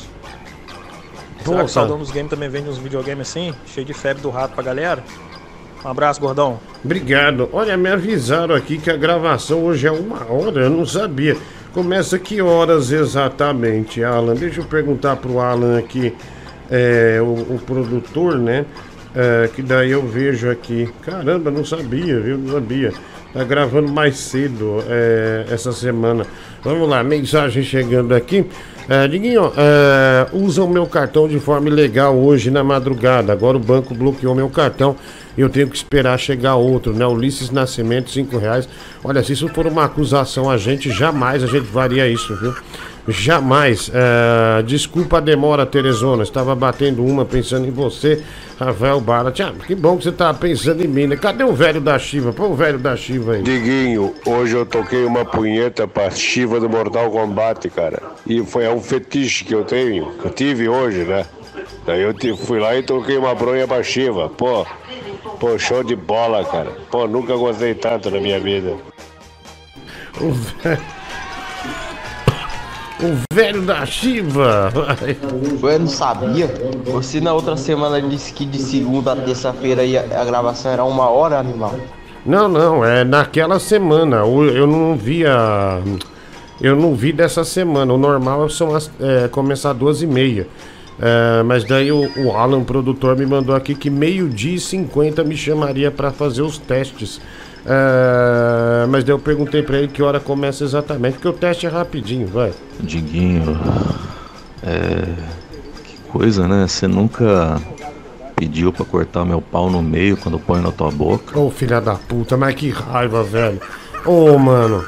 Pô, será que o Saudão dos Games também vende uns videogames assim? Cheio de febre do rato pra galera? Um abraço, gordão. Obrigado. Olha, me avisaram aqui que a gravação hoje é uma hora, eu não sabia. Começa que horas exatamente, Alan? Deixa eu perguntar pro Alan aqui, é, o, o produtor, né? É, que daí eu vejo aqui. Caramba, não sabia, viu? Não sabia. Tá gravando mais cedo é, essa semana. Vamos lá, mensagem chegando aqui. É, Diguinho, é, usa o meu cartão de forma ilegal hoje na madrugada. Agora o banco bloqueou meu cartão e eu tenho que esperar chegar outro, né? Ulisses Nascimento, cinco reais. Olha, se isso for uma acusação a gente, jamais a gente faria isso, viu? Jamais. É, desculpa a demora, Teresona. Estava batendo uma pensando em você, Rafael Barat. Ah, que bom que você tá pensando em mim, né? Cadê o velho da Shiva? Põe o velho da Shiva aí. Diguinho, hoje eu toquei uma punheta pra Shiva do Mortal Kombat, cara. E foi um fetiche que eu tenho, que eu tive hoje, né? Daí eu fui lá e toquei uma bronha pra Shiva. Pô, Pô, show de bola, cara. Pô, nunca gostei tanto na minha vida. O velho, o velho da Shiva. Eu não sabia. Você na outra semana disse que de segunda a terça-feira a gravação era uma hora, animal. Não, não, é naquela semana. Eu não vi a... Eu não vi dessa semana. O normal são as, é, começar às duas e meia. É, mas daí o, o Alan, produtor, me mandou aqui que meio-dia e cinquenta me chamaria pra fazer os testes. É, mas daí eu perguntei pra ele que hora começa exatamente, porque o teste é rapidinho, vai. Diguinho, é... que coisa, né? Você nunca pediu pra cortar meu pau no meio quando eu ponho na tua boca? Ô, filha da puta, mas que raiva, velho. Ô, mano.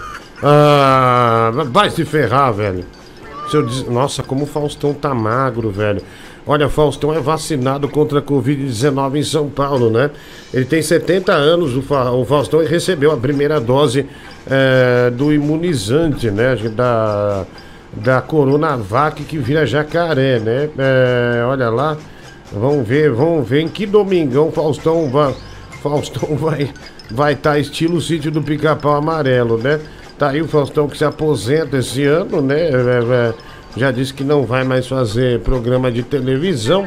Ah, vai se ferrar, velho. Se eu diz... Nossa, como o Faustão tá magro, velho. Olha, o Faustão é vacinado contra a covid dezenove em São Paulo, né? Ele tem setenta anos, o, Fa... o Faustão recebeu a primeira dose é, do imunizante, né? Da, da Coronavac que vira jacaré, né? É, olha lá, vamos ver, vamos ver em que domingão o Faustão vai... Faustão vai vai estar tá estilo sítio do Pica-Pau Amarelo, né? Tá aí o Faustão que se aposenta esse ano, né? É, é, já disse que não vai mais fazer programa de televisão.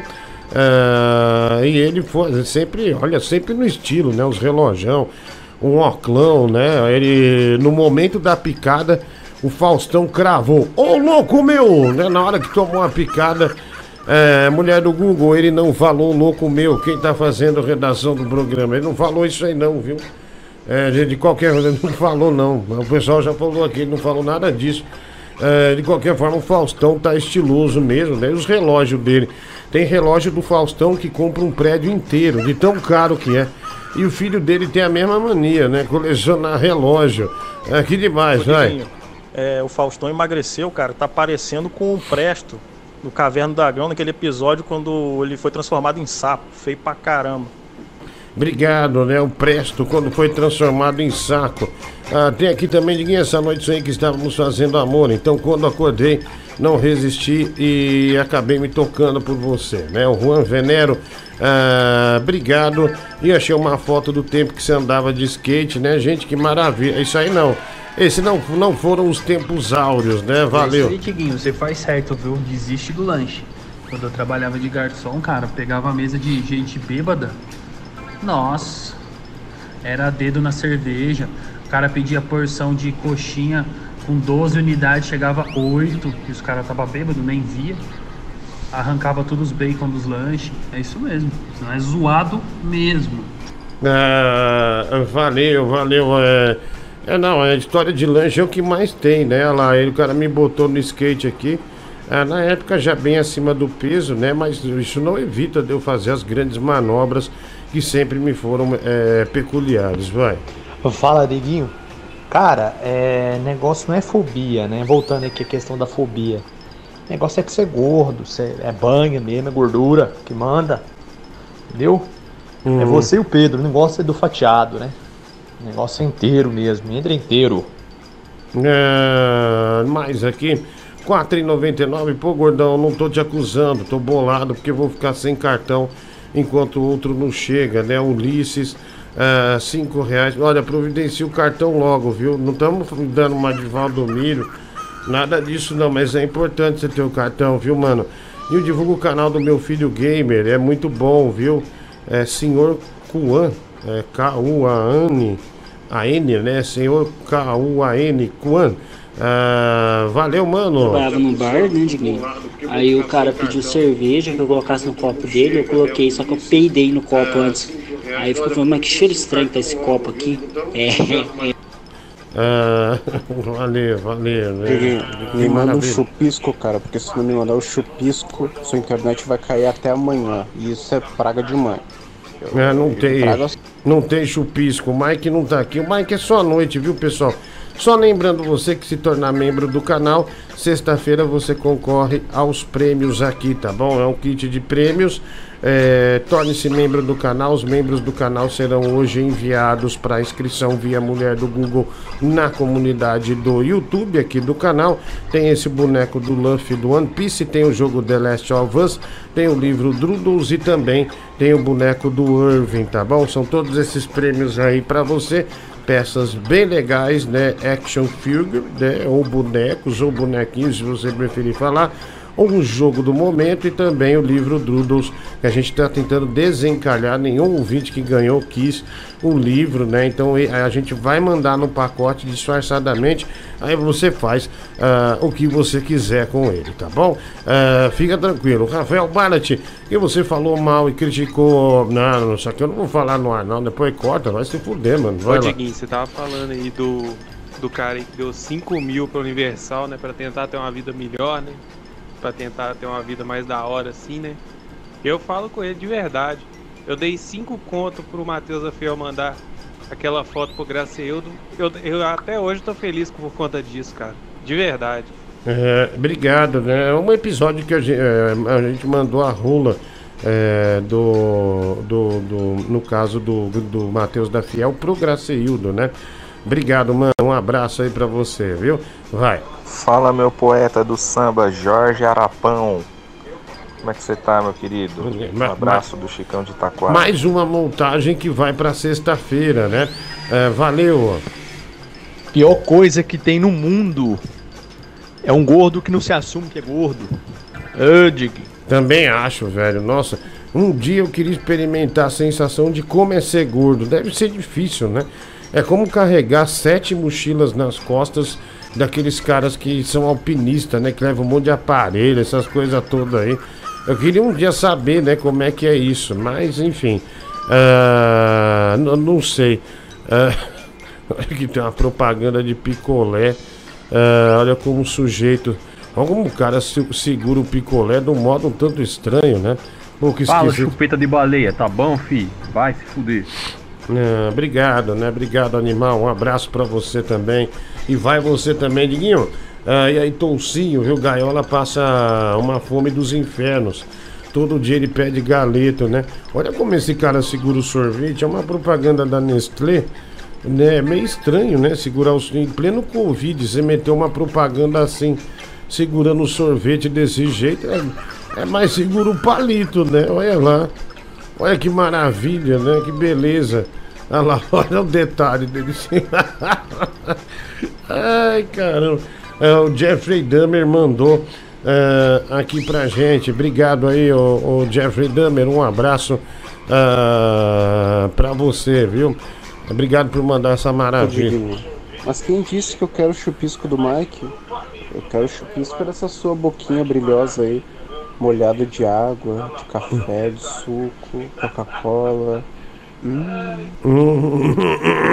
Uh, e ele foi sempre, olha, sempre no estilo, né? Os relojão, um oclão, né? Ele, no momento da picada, o Faustão cravou. Ô, louco meu! Né? Na hora que tomou a picada, é, mulher do Google, ele não falou louco meu. Quem tá fazendo a redação do programa? Ele não falou isso aí não, viu? É, de qualquer forma, ele não falou não. O pessoal já falou aqui, ele não falou nada disso. É, de qualquer forma, o Faustão tá estiloso mesmo, né? E os relógios dele. Tem relógio do Faustão que compra um prédio inteiro, de tão caro que é. E o filho dele tem a mesma mania, né? Colecionar relógio. É, que demais, vai. É, o Faustão emagreceu, cara. Tá parecendo com o Presto do Caverna do Dragão, naquele episódio quando ele foi transformado em sapo. Feio pra caramba. Obrigado, né? O Presto, quando foi transformado em saco. Ah, tem aqui também, ninguém essa noite aí que estávamos fazendo amor. Então, quando acordei, não resisti e acabei me tocando por você, né? O Juan Venero, ah, obrigado. E achei uma foto do tempo que você andava de skate, né? Gente, que maravilha. Isso aí não. Esse não, não foram os tempos áureos, né? Valeu. É isso aí, Tiguinho, você faz certo, viu? Desiste do lanche. Quando eu trabalhava de garçom, cara, pegava a mesa de gente bêbada. Nossa, era dedo na cerveja. O cara pedia porção de coxinha com doze unidades, chegava oito, e os caras estavam bêbados, nem via. Arrancava todos os bacon dos lanches. É isso mesmo, não é zoado mesmo. Ah, valeu, valeu. É, é não, a história de lanche é o que mais tem, né? Lá, ele, o cara me botou no skate aqui. Ah, na época já bem acima do peso, né? Mas isso não evita de eu fazer as grandes manobras que sempre me foram é, peculiares, vai. Fala, Diguinho. Cara, é, negócio não é fobia, né? Voltando aqui a questão da fobia. Negócio é que você é gordo, você é banha mesmo, é gordura que manda. Entendeu? Uhum. É você e o Pedro, o negócio é do fatiado, né? O negócio é inteiro mesmo, entra inteiro. É, mais aqui, quatro reais e noventa e nove. Pô, gordão, não tô te acusando, tô bolado porque vou ficar sem cartão enquanto o outro não chega, né? Ulisses, uh, cinco reais. Olha, providencia o cartão logo, viu? Não estamos dando uma de Valdomiro, nada disso não, mas é importante você ter o cartão, viu, mano? E eu divulgo o canal do meu filho gamer, é muito bom, viu? É Senhor Kuan, é K U A N, A N, né? Senhor K U A N, Kuan. Ah, valeu, mano. Eu trabalhava no bar, né, Diguinho? Aí o cara pediu cerveja que eu colocasse no copo dele, eu coloquei, só que eu peidei no copo antes. Aí ficou falando, mas que cheiro estranho tá esse copo aqui. É, é. Ah, valeu, valeu, né? Me manda um chupisco, cara, porque se não me mandar o chupisco, sua internet vai cair até amanhã. E isso é praga de mãe. É, não tem, não tem chupisco. O Mike não tá aqui. O Mike é só à noite, viu, pessoal? Só lembrando você que se tornar membro do canal, sexta-feira você concorre aos prêmios aqui, tá bom? É um kit de prêmios. É, torne-se membro do canal. Os membros do canal serão hoje enviados para inscrição via Mulher do Google na comunidade do YouTube aqui do canal. Tem esse boneco do Luffy do One Piece, tem o jogo The Last of Us, tem o livro Drudels e também tem o boneco do Irving, tá bom? São todos esses prêmios aí para você. Peças bem legais, né? Action figure, né? Ou bonecos, ou bonequinhos, se você preferir falar. Ou um jogo do momento e também o livro Drudels, que a gente está tentando desencalhar. Nenhum ouvinte que ganhou quis o livro, né? Então a gente vai mandar no pacote disfarçadamente. Aí você faz uh, o que você quiser com ele, tá bom? Uh, fica tranquilo. Rafael Barnett, que você falou mal e criticou. Não, só que eu não vou falar no ar, não. Depois corta, vai se fuder, mano. Vai Ô, lá. Diguinho, você tava falando aí do, do cara aí que deu cinco mil pra Universal, né? Pra tentar ter uma vida melhor, né? Pra tentar ter uma vida mais da hora assim, né? Eu falo com ele de verdade. Eu dei cinco conto pro Matheus Afiel mandar aquela foto pro Gracieldo. Eu, eu até hoje tô feliz por conta disso, cara. De verdade. É, obrigado, né? É um episódio que a gente, é, a gente mandou a rola é, do, do, do. No caso do, do Matheus da Fiel pro Gracieldo, né? Obrigado, mano. Um abraço aí pra você, viu? Vai. Fala, meu poeta do samba, Jorge Arapão. Como é que você tá, meu querido? Um abraço do Chicão de Itaquá. Mais uma montagem que vai pra sexta-feira, né? É, valeu. Pior coisa que tem no mundo é um gordo que não se assume que é gordo. Eu digo. Também acho, velho. Nossa, um dia eu queria experimentar a sensação de como é ser gordo. Deve ser difícil, né? É como carregar sete mochilas nas costas daqueles caras que são alpinistas, né? Que levam um monte de aparelho, essas coisas todas aí. Eu queria um dia saber, né? Como é que é isso. Mas, enfim. Uh, não, não sei. Uh, aqui tem uma propaganda de picolé. Uh, olha como o sujeito... Olha como o cara se, segura o picolé de um modo um tanto estranho, né? Pô, que Fala, esquisito. chupeta de baleia. Tá bom, fi? Vai se fuder. Ah, obrigado, né? Obrigado, animal. Um abraço pra você também. E vai você também, Diguinho. Ah, e aí, Toucinho, viu? Gaiola passa uma fome dos infernos. Todo dia ele pede galeto, né? Olha como esse cara segura o sorvete. É uma propaganda da Nestlé, né? É meio estranho, né? Segurar o em pleno Covid. Você meteu uma propaganda assim, segurando o sorvete desse jeito. É, é mais seguro o palito, né? Olha lá. Olha que maravilha, né? Que beleza. Olha lá, olha o detalhe dele. Ai, caramba. É, o Jeffrey Dahmer mandou é, aqui pra gente. Obrigado aí, o, o Jeffrey Dahmer. Um abraço uh, pra você, viu? Obrigado por mandar essa maravilha. Mas quem disse que eu quero o chupisco do Mike? Eu quero o chupisco dessa sua boquinha brilhosa aí. Molhado de água, de café, de suco, Coca-Cola. Hum.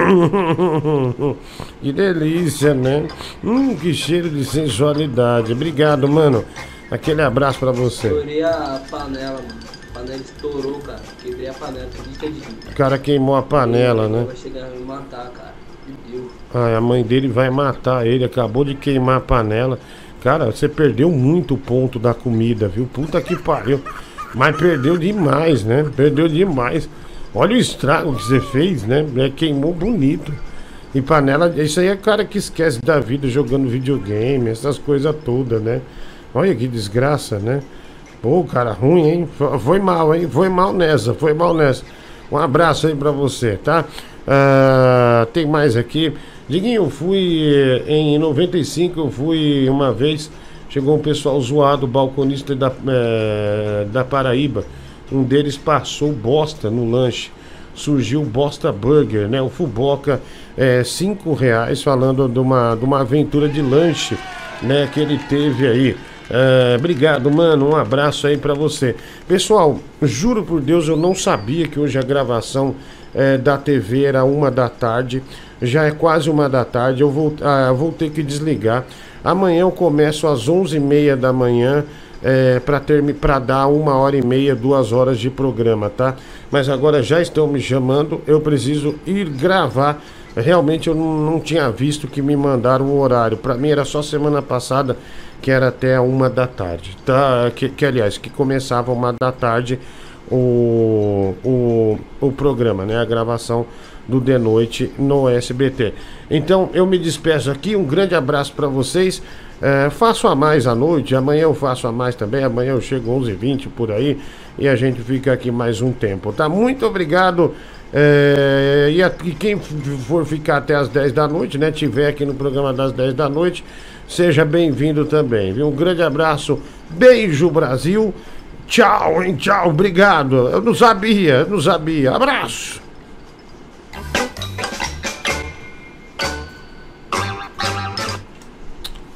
Que delícia, né? Hum, que cheiro de sensualidade. Obrigado, mano. Aquele abraço pra você. Estourei a panela, mano. A panela estourou, cara. Quebrei a panela. O cara queimou a panela, né? Vai chegar a me matar, cara. Meu Deus. Ai, a mãe dele vai matar ele. Acabou de queimar a panela. Cara, você perdeu muito ponto da comida, viu? Puta que pariu. Mas perdeu demais, né? Perdeu demais. Olha o estrago que você fez, né? Queimou bonito. E panela, isso aí é cara que esquece da vida jogando videogame, essas coisas todas, né? Olha que desgraça, né? Pô, cara, ruim, hein? Foi mal, hein? Foi mal nessa, foi mal nessa. Um abraço aí pra você, tá? Ah, tem mais aqui. Diguinho, eu fui em noventa e cinco, eu fui uma vez, chegou um pessoal zoado, balconista da, é, da Paraíba. Um deles passou bosta no lanche. Surgiu Bosta Burger, né? O Fuboca, é, cinco reais, falando de uma, de uma aventura de lanche, né? Que ele teve aí. É, obrigado, mano. Um abraço aí pra você. Pessoal, juro por Deus, eu não sabia que hoje a gravação é, da T V era uma da tarde. Já é quase uma da tarde. Eu vou, ah, vou ter que desligar. Amanhã eu começo às onze e meia da manhã. É, para dar uma hora e meia, duas horas de programa, tá? Mas agora já estão me chamando, eu preciso ir gravar realmente eu não, não tinha visto que me mandaram o horário. Para mim era só semana passada, que era até uma da tarde, tá? Que, que aliás, que começava uma da tarde o, o, o programa, né? A gravação do De Noite no S B T. Então eu me despeço aqui, um grande abraço para vocês. É, faço a mais à noite, amanhã eu faço a mais também, amanhã eu chego onze e vinte por aí e a gente fica aqui mais um tempo, tá? Muito obrigado. É, e, a, e quem for ficar até as dez da noite, né? Tiver aqui no programa das dez da noite, seja bem-vindo também, viu? Um grande abraço, beijo Brasil, tchau, hein? Tchau, obrigado. Eu não sabia, eu não sabia. Abraço.